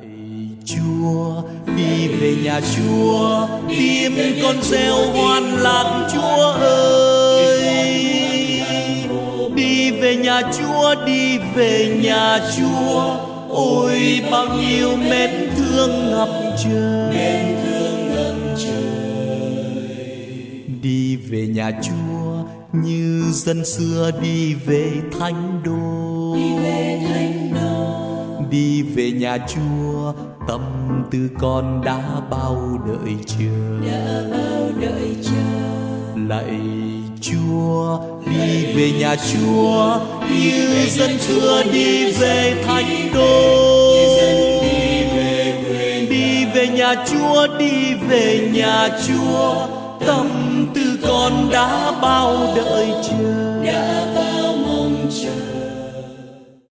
Chúa, đi về nhà Chúa, tim con reo hoan lạc Chúa ơi. Đi về nhà Chúa, đi về nhà Chúa, ôi bao nhiêu mến thương ngập trời. Đi về nhà Chúa như dân xưa đi về thánh đô. Đi về nhà Chúa, tâm tư con đã bao đợi chờ. Lạy Chúa, đi về nhà Chúa như dân xưa đi về thánh đô. Đi về nhà Chúa, đi về nhà Chúa, tâm tư con đã bao đợi chờ.